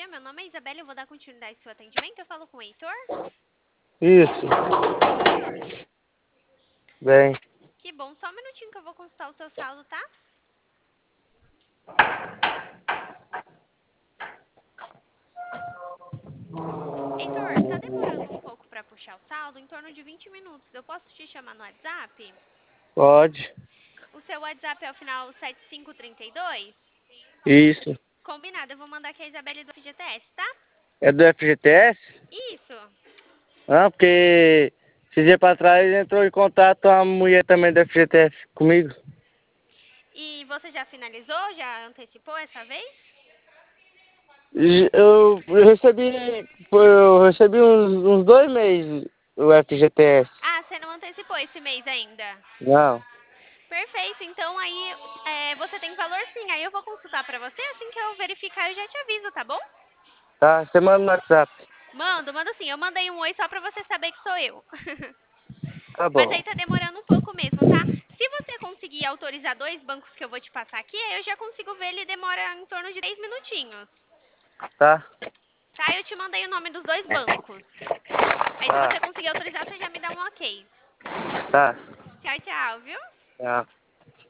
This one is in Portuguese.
dia. Meu nome é Isabela, eu vou dar continuidade ao seu atendimento. Eu falo com o Heitor. Isso. Bem. Que bom, só um minutinho que eu vou consultar o seu saldo, tá? Heitor, tá demorando um pouco para puxar o saldo, em torno de 20 minutos. Eu posso te chamar no WhatsApp? Pode. O seu WhatsApp é o final 7532? Isso. Combinado, eu vou mandar aqui a Isabelle do FGTS, tá? É do FGTS? Isso. Ah, porque esse dia pra trás entrou em contato a mulher também do FGTS comigo. E você já finalizou? Já antecipou essa vez? Eu recebi uns 2 meses o FGTS. Ah, você não antecipou esse mês ainda. Não. Perfeito, então aí você tem valor sim, aí eu vou consultar pra você, assim que eu verificar eu já te aviso, tá bom? Tá? Você manda no WhatsApp. Mando sim, eu mandei um oi só pra você saber que sou eu. Tá Mas bom. aí tá demorando um pouco mesmo, tá? Se você conseguir autorizar 2 bancos que eu vou te passar aqui, aí eu já consigo ver, ele demora em torno de 10 minutinhos. Tá? Tá? Eu te mandei o nome dos 2 bancos. Aí se Tá. você conseguir autorizar, você já me dá um ok. Tá. Tchau, tchau, viu? Tá.